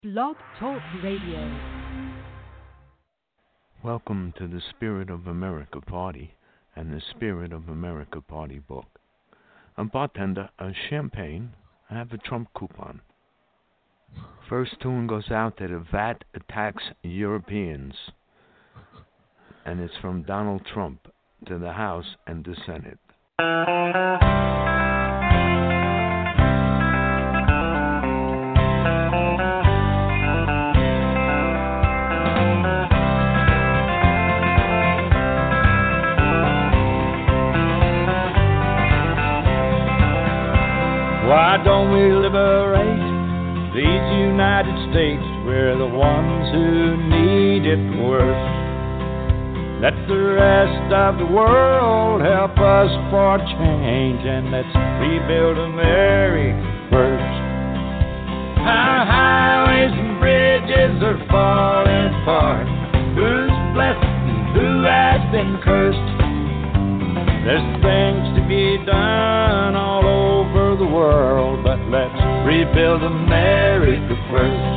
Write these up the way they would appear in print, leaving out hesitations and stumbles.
Blog Talk Radio. Welcome to the Spirit of America Party and the Spirit of America Party book. I'm bartender, champagne. I have a Trump coupon. First tune goes out to the VAT Attacks Europeans, and it's from Donald Trump to the House and the Senate. Why don't we liberate these United States? We're the ones who need it worst. Let the rest of the world help us for change, and let's rebuild America first. Our highways and bridges are falling apart. Who's blessed and who has been cursed? There's things to be done all over the world, but let's rebuild America first.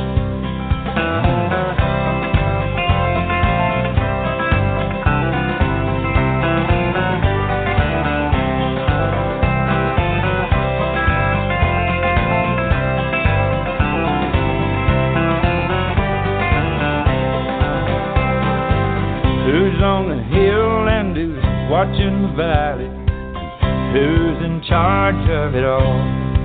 Who's on the hill and who's watching the valley? Who's in charge of it all?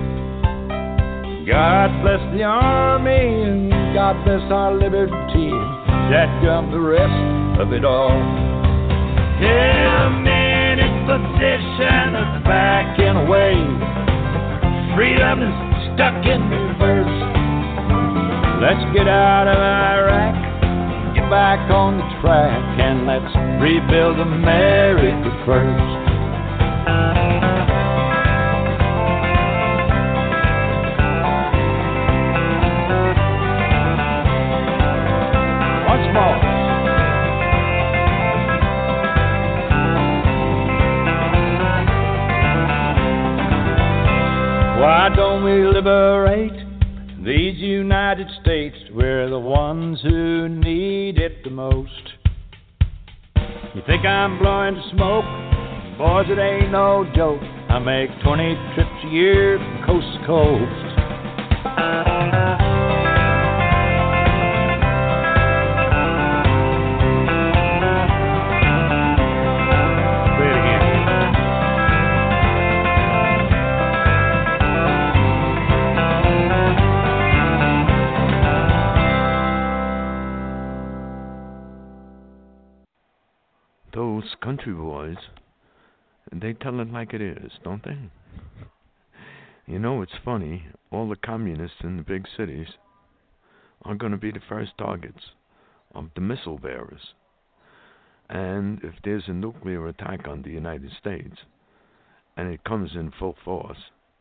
God bless the army and God bless our liberty, and dadgum the rest of it all. Yeah, the men in position are backing away. Freedom is stuck in reverse. Let's get out of Iraq, get back on the track, and let's rebuild America first. Once more. Why don't we liberate these United States? We're the ones who need it the most. You think I'm blowing smoke? Boys, it ain't no joke. I make 20 trips a year from coast to coast. Say it again. Those country boys, they tell it like it is, don't they? You know, it's funny, all the communists in the big cities are going to be the first targets of the missile bearers. And if there's a nuclear attack on the United States, and it comes in full force,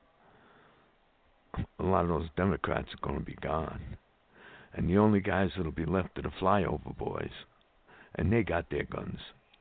a lot of those Democrats are going to be gone. And the only guys that'll be left are the flyover boys. And they got their guns.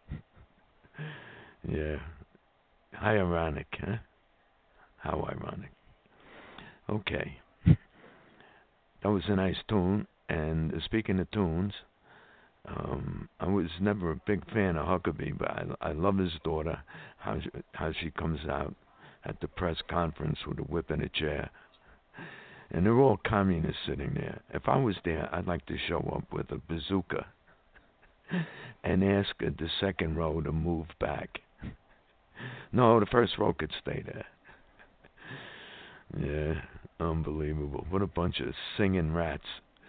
Yeah. How ironic, huh? How ironic. Okay. That was a nice tune. And speaking of tunes, I was never a big fan of Huckabee, but I love his daughter, how she comes out at the press conference with a whip and a chair. And they're all communists sitting there. If I was there, I'd like to show up with a bazooka and ask the second row to move back. No, the first row could stay there. Yeah, unbelievable. What a bunch of singing rats.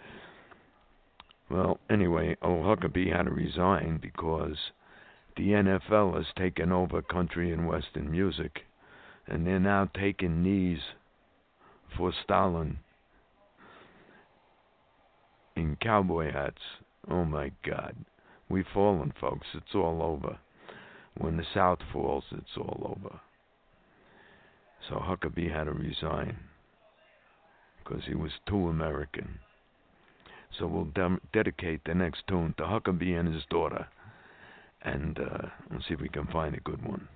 Well, anyway, Huckabee had to resign because the NFL has taken over country and western music, and they're now taking knees for Stalin in cowboy hats. Oh my God. We've fallen, folks. It's all over. When the South falls, it's all over. So Huckabee had to resign because he was too American. So we'll dedicate the next tune to Huckabee and his daughter, and we'll see if we can find a good one.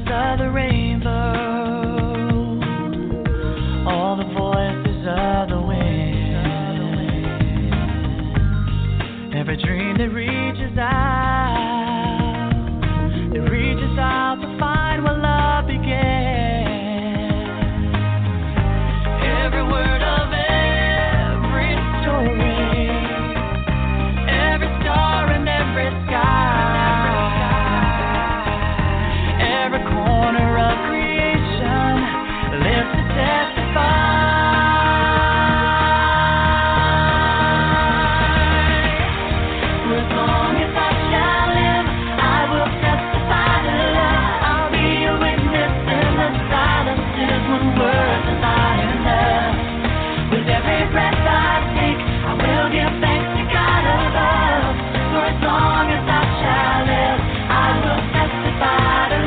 of the rainbow, all the voices of the wind, every dream that reaches out to find where love began. Every word of every story, every star and every sky, every corner of creation lives to testify. For as long as I shall live, I will testify to love. I'll be a witness in the silences when words are not enough. With every breath I take, I will give thanks to God above. For as long as I shall live, I will testify to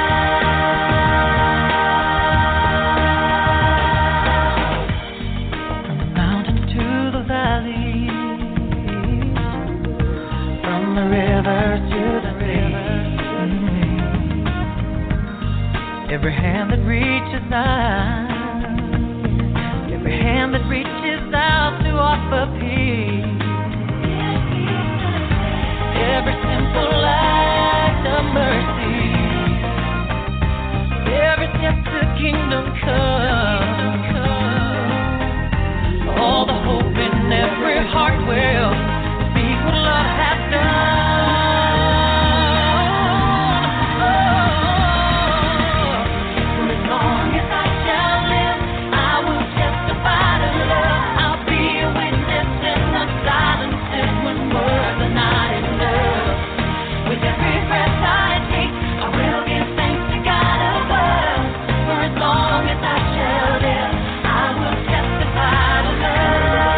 love. From the mountains to the valleys, from the rivers to the seas, every hand that reaches out, every hand that reaches out to offer peace, every simple act of mercy, every step to kingdom come, all the hope in every heart will speak what love has done. For as long as I shall live, I will testify to love. I'll be a witness in the silences when words are not enough. With every breath I take, I will give thanks to God above. For as long as I shall live, I will testify to love.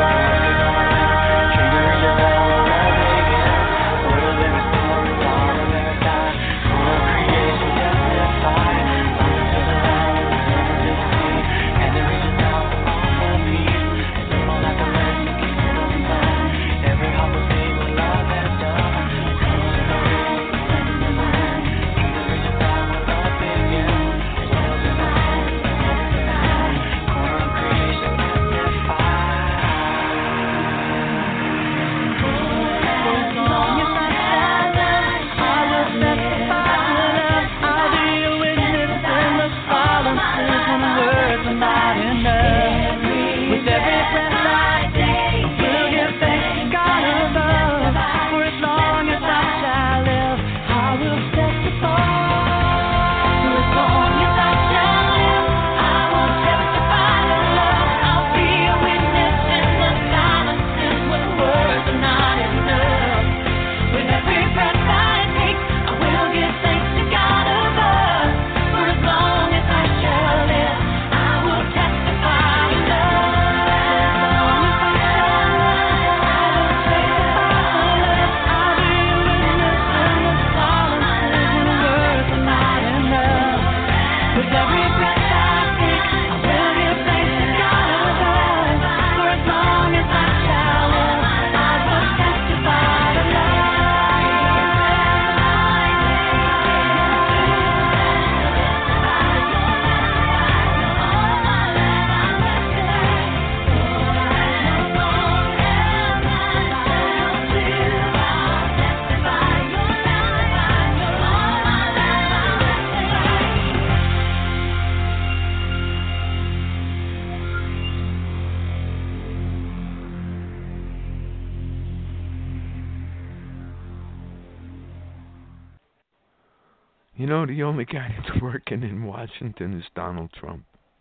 You know, the only guy that's working in Washington is Donald Trump.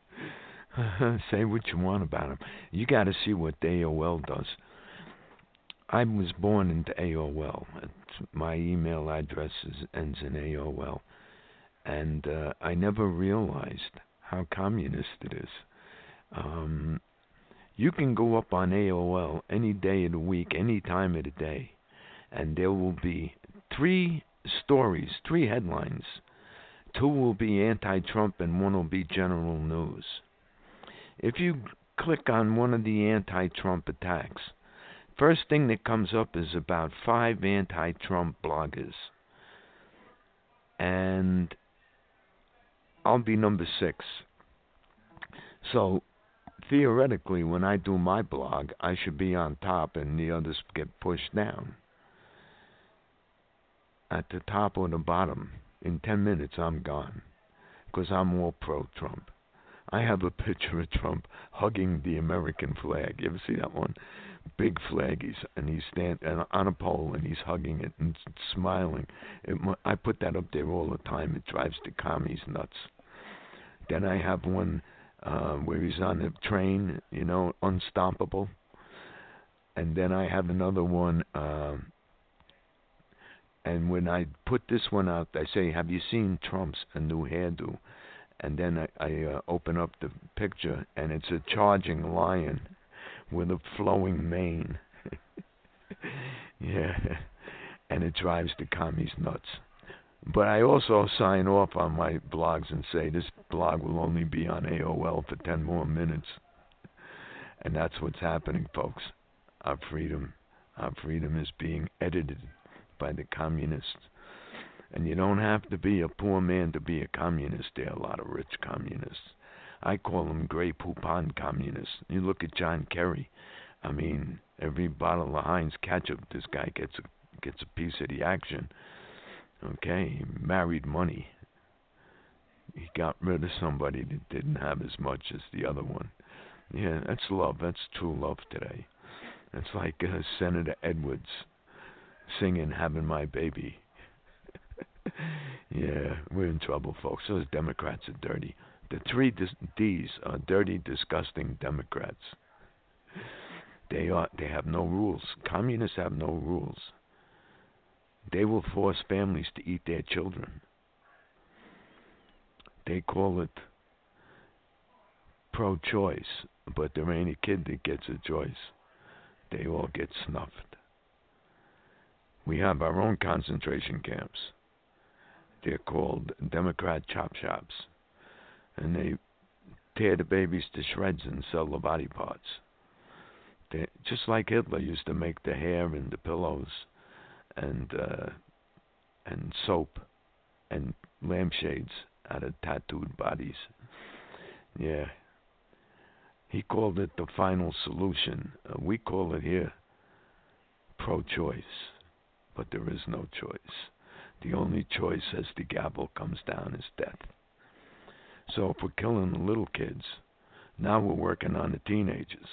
Say what you want about him. You got to see what AOL does. I was born into AOL. My email address ends in AOL. And I never realized how communist it is. You can go up on AOL any day of the week, any time of the day, and there will be three stories, three headlines. Two will be anti-Trump and one will be general news. If you click on one of the anti-Trump attacks, first thing that comes up is about 5 anti-Trump bloggers. And I'll be number 6. So theoretically, when I do my blog, I should be on top and the others get pushed down. At the top or the bottom, in 10 minutes I'm gone, because I'm all pro-Trump. I have a picture of Trump hugging the American flag. You ever see that one? Big flag, he's standing on a pole and he's hugging it and smiling. I put that up there all the time. It drives the commies nuts. Then I have one where he's on the train, unstoppable. And then I have another one, and when I put this one out, I say, have you seen Trump's a new hairdo? And then I open up the picture, and it's a charging lion with a flowing mane. Yeah, and it drives the commies nuts. But I also sign off on my blogs and say this blog will only be on AOL for 10 more minutes. And that's what's happening, folks. Our freedom is being edited by the communists. And you don't have to be a poor man to be a communist. There are a lot of rich communists. I call them Grey Poupon communists. You look at John Kerry. I mean, every bottle of Heinz ketchup, this guy gets a piece of the action. Okay, he married money. He got rid of somebody that didn't have as much as the other one. Yeah, that's love. That's true love today. It's like Senator Edwards singing "Having My Baby." Yeah, we're in trouble, folks. Those Democrats are dirty. The 3 Ds are dirty, disgusting Democrats. They have no rules. Communists have no rules. They will force families to eat their children. They call it pro-choice, but there ain't a kid that gets a choice. They all get snuffed. We have our own concentration camps. They're called Democrat chop shops. And they tear the babies to shreds and sell the body parts. Just like Hitler used to make the hair and the pillows and soap and lampshades out of tattooed bodies. Yeah. He called it the final solution. We call it here pro-choice. But there is no choice. The only choice as the gavel comes down is death. So if we're killing the little kids, now we're working on the teenagers.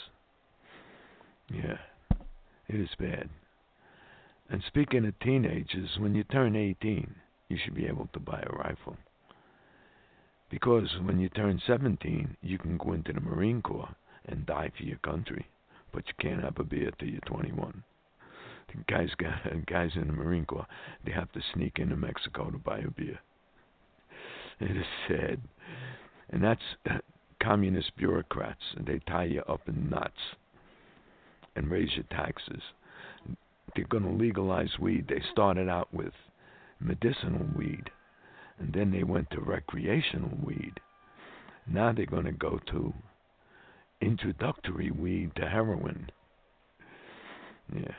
Yeah, it is bad. And speaking of teenagers, when you turn 18, you should be able to buy a rifle. Because when you turn 17, you can go into the Marine Corps and die for your country. But you can't have a beer till you're 21. The guys in the Marine Corps, they have to sneak into Mexico to buy a beer. It is sad. And that's communist bureaucrats. And they tie you up in knots and raise your taxes. They're going to legalize weed. They started out with medicinal weed. And then they went to recreational weed. Now they're going to go to introductory weed to heroin. Yeah.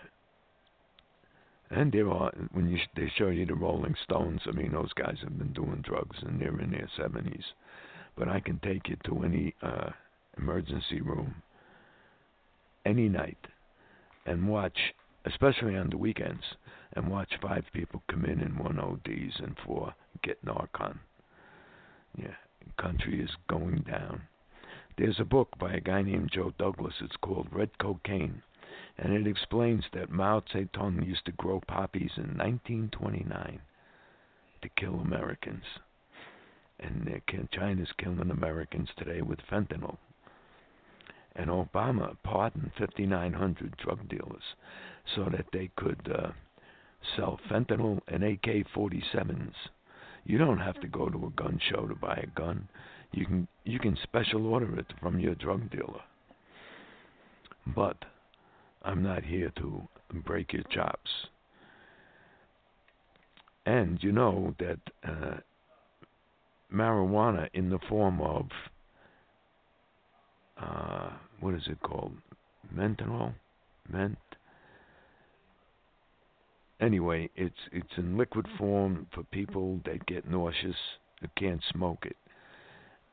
And there are, they show you the Rolling Stones, I mean, those guys have been doing drugs and they're in their 70s. But I can take you to any emergency room any night and watch, especially on the weekends, and watch 5 people come in 1 ODs and 4 get Narcan. Yeah, the country is going down. There's a book by a guy named Joe Douglas. It's called Red Cocaine. And it explains that Mao Zedong used to grow poppies in 1929 to kill Americans. And China's killing Americans today with fentanyl. And Obama pardoned 5,900 drug dealers so that they could sell fentanyl and AK-47s. You don't have to go to a gun show to buy a gun. You can special order it from your drug dealer. But I'm not here to break your chops. And you know that marijuana in the form of, what is it called? Menthol? Anyway, it's in liquid form for people that get nauseous, that can't smoke it.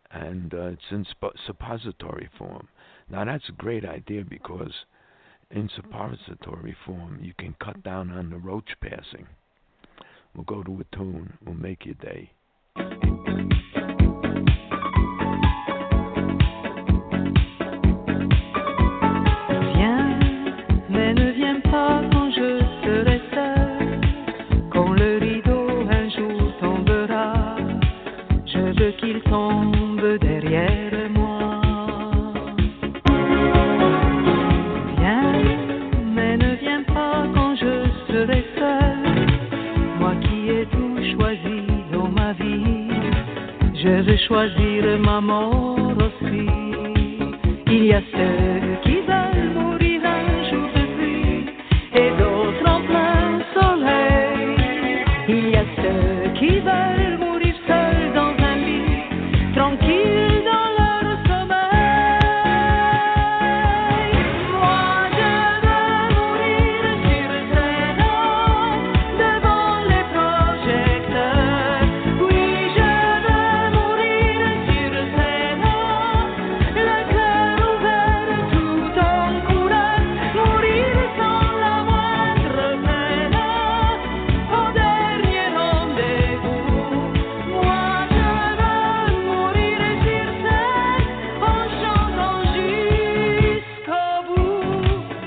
and it's in suppository form. Now that's a great idea because in suppository form you can cut down on the roach passing. We'll go to a tune. We'll make your day. Viens, mais ne viens pas quand je serai seul. Quand le rideau un jour tombera, je veux qu'il tombe derrière moi. Viens, mais ne viens pas quand je serai seul. Moi qui ai tout choisi dans ma vie, je veux choisir ma mort aussi. Il y a ceux qui veulent mourir un jour de pluie et d'autres en plein soleil. Il y a ceux qui veulent mourir seuls dans un lit, tranquilles dans leur sommeil. Moi je veux mourir sur scène, devant les projecteurs. Oui, je veux mourir sur scène, le cœur ouvert tout en couleur, mourir sans la moindre peine, au dernier rendez-vous. Moi je veux mourir sur scène, en chantant jusqu'au bout.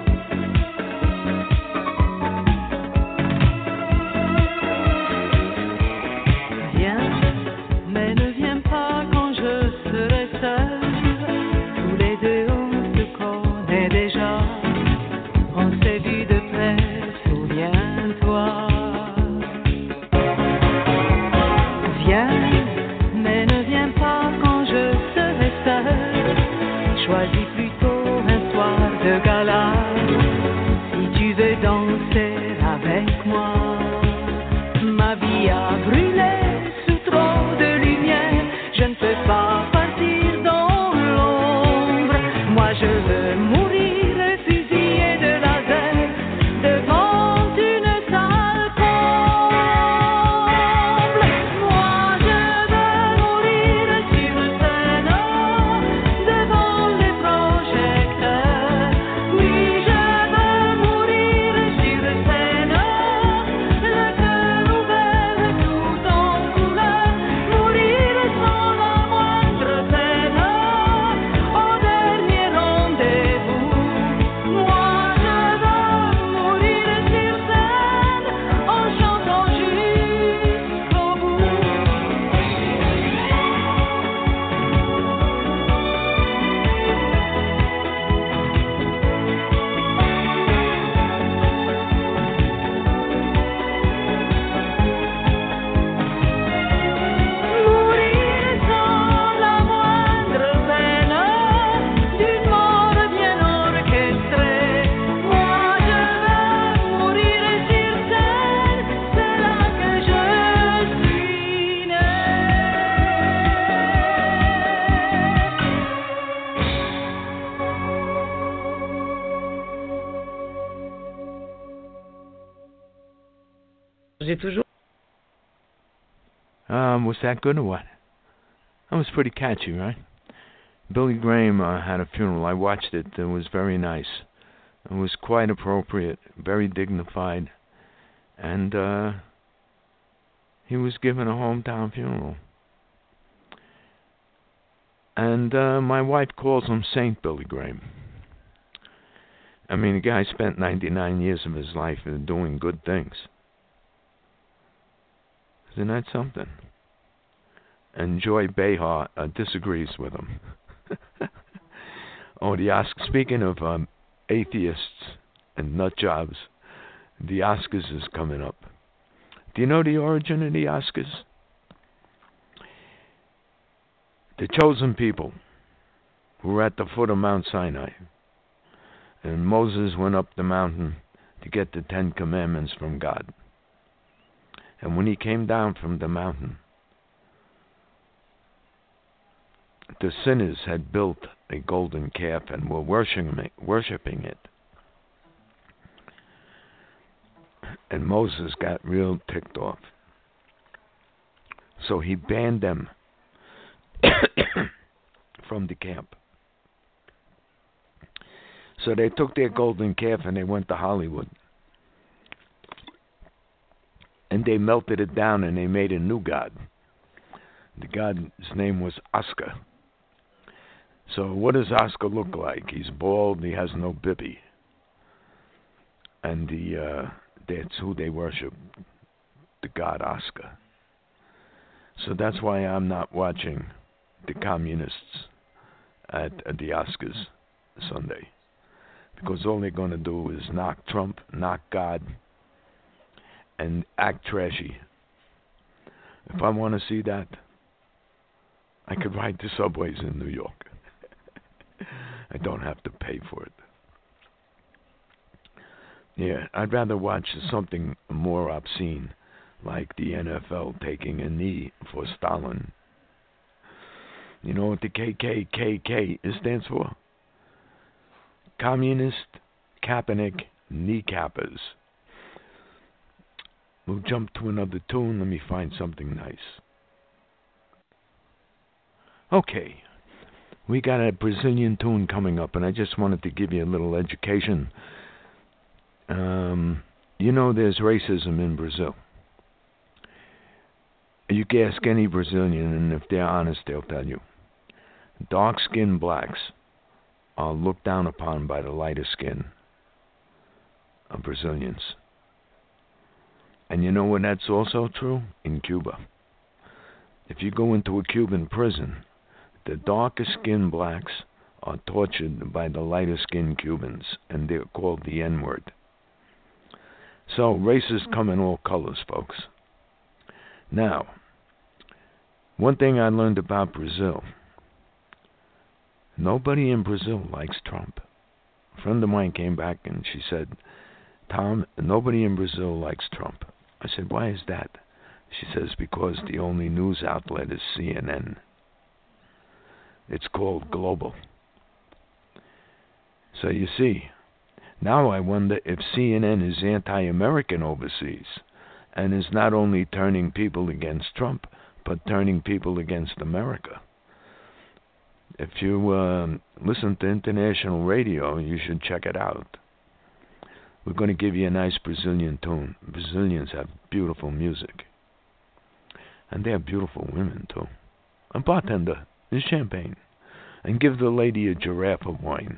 Viens, mais ne viens pas quand je serai seul. Tous les deux on se connaît déjà, on s'est vu de près, souviens-toi. Viens, mais ne viens pas quand je serai seul. Choisis plutôt un soir de gala, si tu veux danser avec moi. Ma vie a brûlé sous trop de lumière, je ne peux pas partir dans l'ombre. Moi je veux mourir fusillé de laser devant une salle comble. Moi je veux mourir sur scène, devant les projecteurs. Oui, je veux mourir sur scène, le cœur ouvert tout en couleur, mourir sans la moindre peine, au dernier rendez-vous. Moi je veux mourir sur scène, en chantant jusqu'au bout. Mourir sans la moindre peine, d'une mort bien orchestrée. Moi je veux mourir sur scène, c'est là que je suis né. J'ai toujours Was that good or what? That was pretty catchy, right? Billy Graham had a funeral. I watched it. It was very nice. It was quite appropriate, very dignified, and he was given a hometown funeral. And my wife calls him Saint Billy Graham. I mean, the guy spent 99 years of his life doing good things. Isn't that something? And Joy Behar disagrees with him. Oh, the Oscars. Speaking of atheists and nut jobs, the Oscars is coming up. Do you know the origin of the Oscars? The chosen people who were at the foot of Mount Sinai. And Moses went up the mountain to get the 10 Commandments from God. And when he came down from the mountain, the sinners had built a golden calf and were worshiping it. And Moses got real ticked off. So he banned them from the camp. So they took their golden calf and they went to Hollywood. And they melted it down and they made a new god. The god's name was Oscar. So what does Oscar look like? He's bald, he has no bibby. And that's who they worship, the god Oscar. So that's why I'm not watching the communists at the Oscars Sunday. Because all they're going to do is knock Trump, knock God, and act trashy. If I want to see that, I could ride the subways in New York. I don't have to pay for it. Yeah, I'd rather watch something more obscene, like the NFL taking a knee for Stalin. You know what the KKK stands for? Communist Kaepernick Kneecappers. We'll jump to another tune. Let me find something nice. Okay, we got a Brazilian tune coming up, and I just wanted to give you a little education. You know there's racism in Brazil. You can ask any Brazilian, and if they're honest, they'll tell you. Dark-skinned blacks are looked down upon by the lighter skin of Brazilians. And you know when that's also true? In Cuba. If you go into a Cuban prison, the darker-skinned blacks are tortured by the lighter-skinned Cubans, and they're called the N-word. So, races come in all colors, folks. Now, one thing I learned about Brazil, nobody in Brazil likes Trump. A friend of mine came back and she said, Tom, nobody in Brazil likes Trump. I said, why is that? She says, because the only news outlet is CNN. It's called Global. So you see, now I wonder if CNN is anti-American overseas and is not only turning people against Trump, but turning people against America. If you listen to international radio, you should check it out. We're going to give you a nice Brazilian tune. Brazilians have beautiful music. And they have beautiful women, too. A bartender is champagne. And give the lady a giraffe of wine.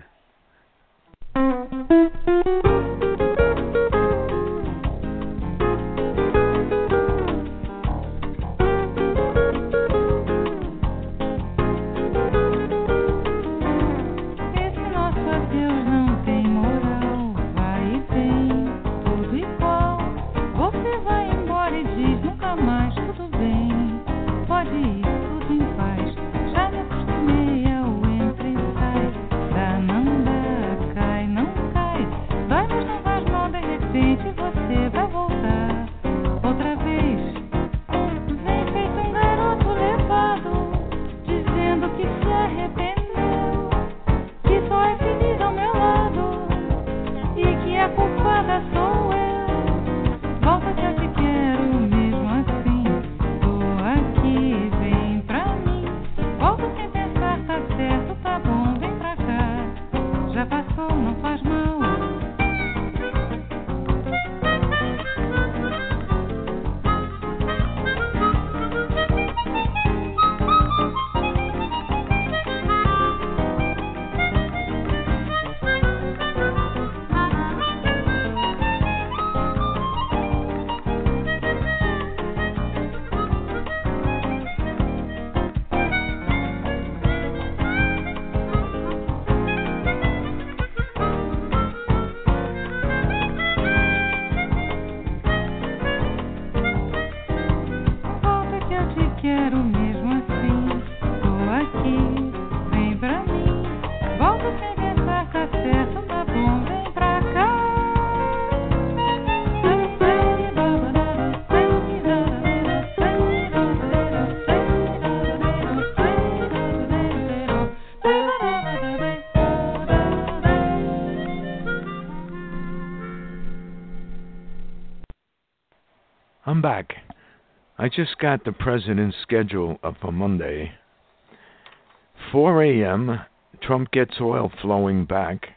I'm back. I just got the president's schedule for Monday 4 a.m., Trump gets oil flowing back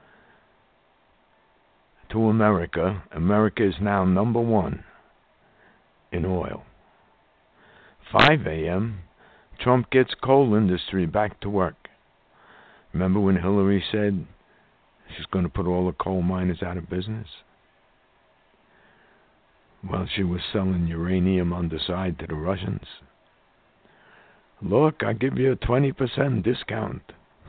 to America. America is now number one in oil. 5 a.m., Trump gets coal industry back to work. Remember when Hillary said she's going to put all the coal miners out of business? Well, she was selling uranium on the side to the Russians. Look, I give you a 20% discount.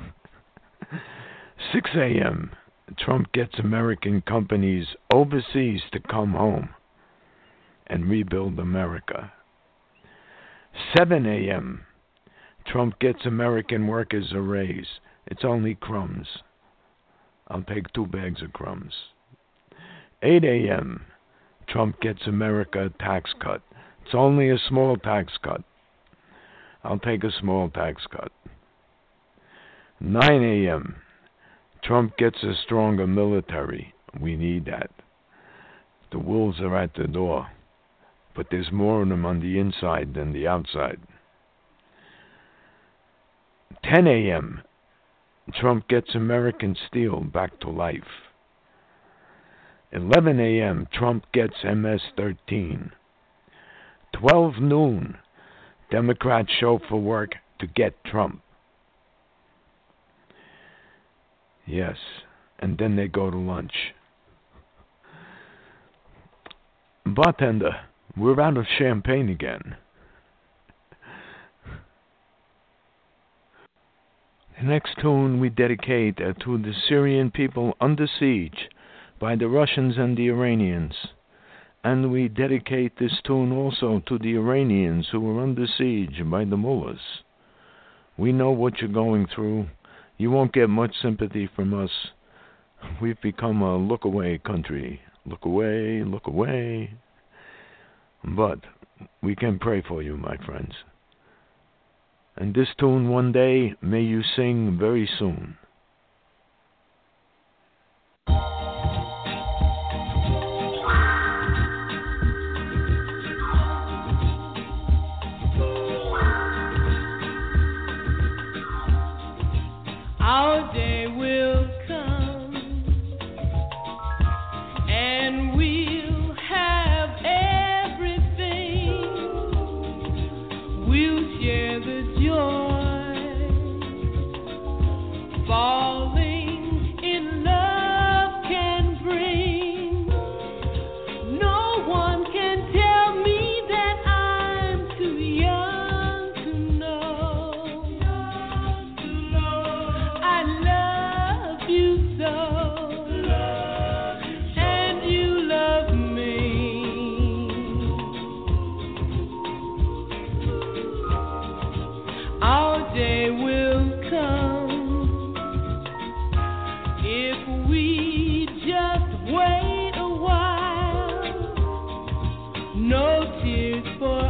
6 a.m., Trump gets American companies overseas to come home and rebuild America. 7 a.m., Trump gets American workers a raise. It's only crumbs. I'll take 2 bags of crumbs. 8 a.m., Trump gets America a tax cut. It's only a small tax cut. I'll take a small tax cut. 9 a.m., Trump gets a stronger military. We need that. The wolves are at the door, but there's more of them on the inside than the outside. 10 a.m., Trump gets American steel back to life. 11 a.m., Trump gets MS-13. 12 noon, Democrats show for work to get Trump. Yes, and then they go to lunch. Bartender, we're out of champagne again. The next tune we dedicate to the Syrian people under siege by the Russians and the Iranians. And we dedicate this tune also to the Iranians who are under siege by the mullahs. We know what you're going through. You won't get much sympathy from us. We've become a look-away country. Look away, look away. But we can pray for you, my friends. And this tune, one day, may you sing very soon. Our day will come, and we'll have everything. We'll share the joy, falling in love can bring. No one can tell me that I'm too young to know. I love you so, and you love me. Our day will come if we just wait a while. No tears for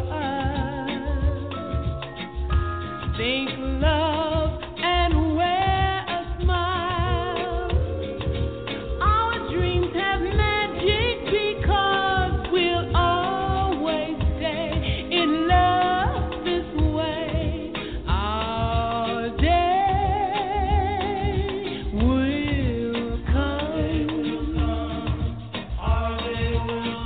us. Think love and wear a smile. Our dreams have magic because we'll always stay in love this way. Our day will come. Our day will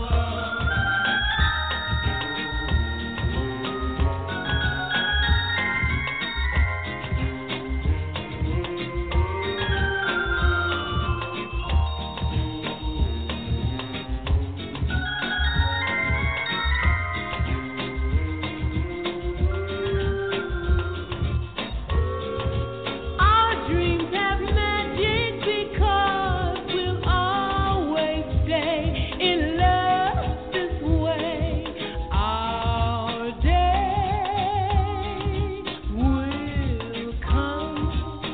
Our dreams have magic because we'll always stay in love this way. Our day will come.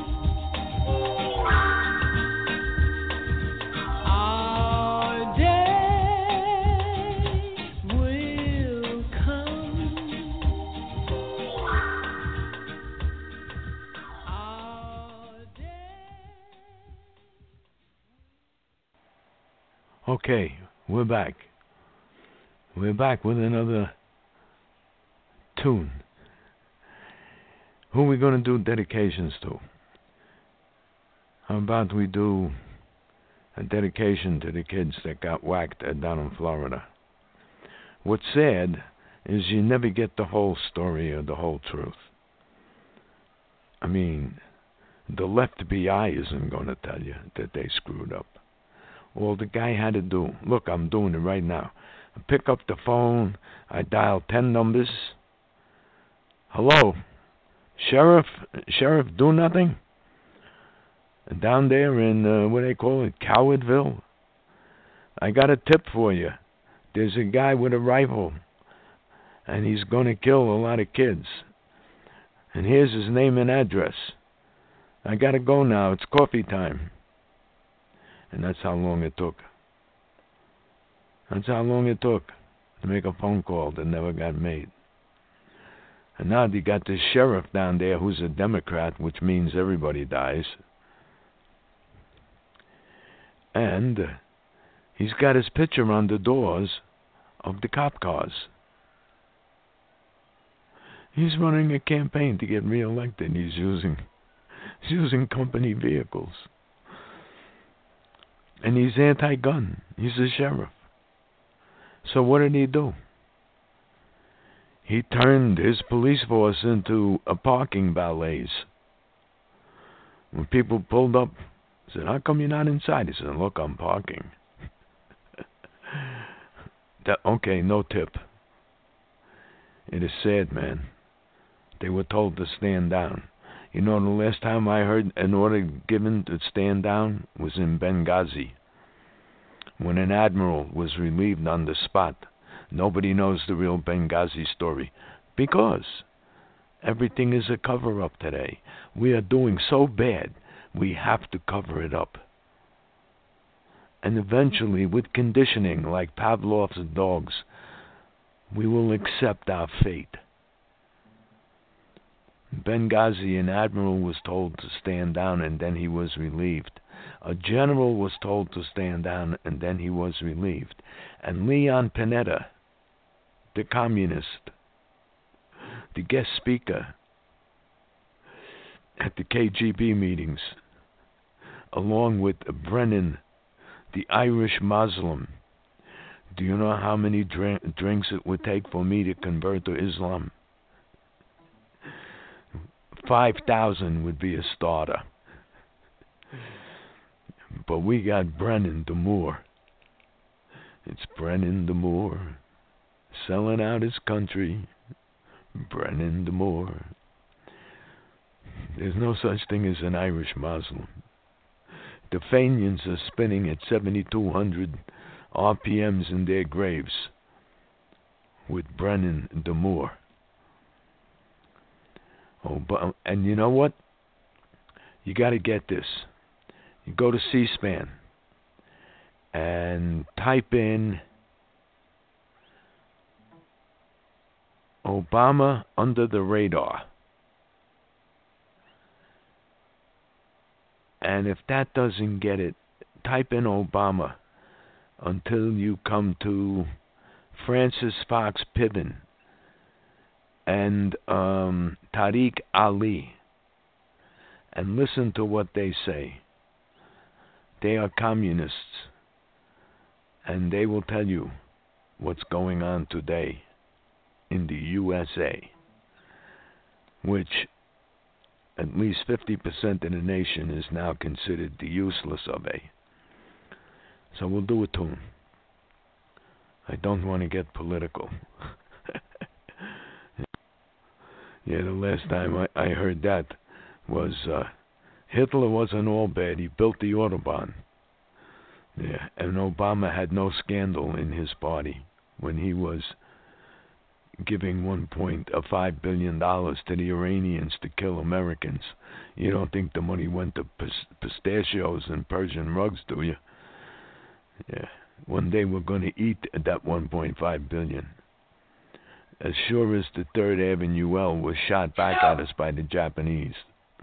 Our day will come. Our day. Okay, we're back. We're back with another tune. Who are we going to do dedications to? How about we do a dedication to the kids that got whacked down in Florida? What's sad is you never get the whole story or the whole truth. I mean, the left BI isn't going to tell you that they screwed up. All the guy had to do, look, I'm doing it right now. I pick up the phone, I dial 10 numbers. Hello, Sheriff, do nothing? Down there in, what do they call it, Cowardville? I got a tip for you. There's a guy with a rifle, and he's going to kill a lot of kids. And here's his name and address. I got to go now. It's coffee time. And that's how long it took. That's how long it took to make a phone call that never got made. And now they got this sheriff down there who's a Democrat, which means everybody dies. And he's got his picture on the doors of the cop cars. He's running a campaign to get reelected. He's using company vehicles. And he's anti-gun. He's a sheriff. So what did he do? He turned his police force into a parking valets. When people pulled up, he said, how come you're not inside? He said, look, I'm parking. Okay, no tip. It is sad, man. They were told to stand down. You know, the last time I heard an order given to stand down was in Benghazi, when an admiral was relieved on the spot. Nobody knows the real Benghazi story, because everything is a cover-up today. We are doing so bad, we have to cover it up. And eventually, with conditioning like Pavlov's dogs, we will accept our fate. Benghazi, an admiral was told to stand down, and then he was relieved. A general was told to stand down, and then he was relieved. And Leon Panetta, the communist, the guest speaker at the KGB meetings, along with Brennan, the Irish Muslim. Do you know how many drinks it would take for me to convert to Islam? 5,000 would be a starter. But we got Brennan the Moor. It's Brennan the Moor, selling out his country. Brennan the Moor. There's no such thing as an Irish Muslim. The Fenians are spinning at 7,200 RPMs in their graves with Brennan the Moor. And you know what? You got to get this. You go to C-SPAN and type in Obama under the radar. And if that doesn't get it, type in Obama until you come to Francis Fox Piven and Tariq Ali, and listen to what they say. They are communists, and they will tell you what's going on today in the USA, which at least 50% of the nation is now considered the useless of a. So we'll do a tune. I don't want to get political. Yeah, the last time I heard that was Hitler wasn't all bad. He built the Autobahn. Yeah, and Obama had no scandal in his party when he was giving $1.5 billion to the Iranians to kill Americans. You don't think the money went to pistachios and Persian rugs, do you? Yeah. One day we're going to eat that $1.5 billion. As sure as the 3rd Avenue L was shot back at us by the Japanese.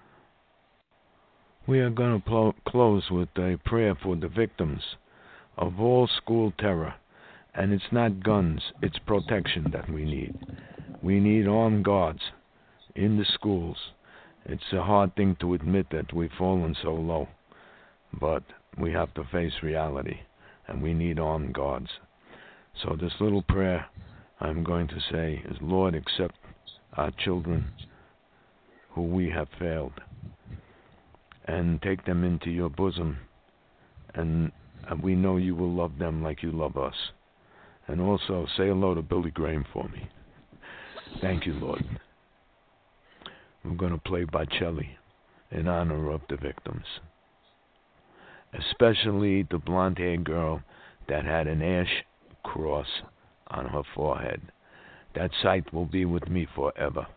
We are going to close with a prayer for the victims of all school terror. And it's not guns, it's protection that we need. We need armed guards in the schools It's a hard thing to admit that we've fallen so low, but we have to face reality, and we need armed guards. So this little prayer I'm going to say is, Lord, accept our children who we have failed, and take them into your bosom, and we know you will love them like you love us. And also, say hello to Billy Graham for me. Thank you, Lord. We're going to play Bocelli in honor of the victims, especially the blonde-haired girl that had an ash cross on her forehead. That sight will be with me forever.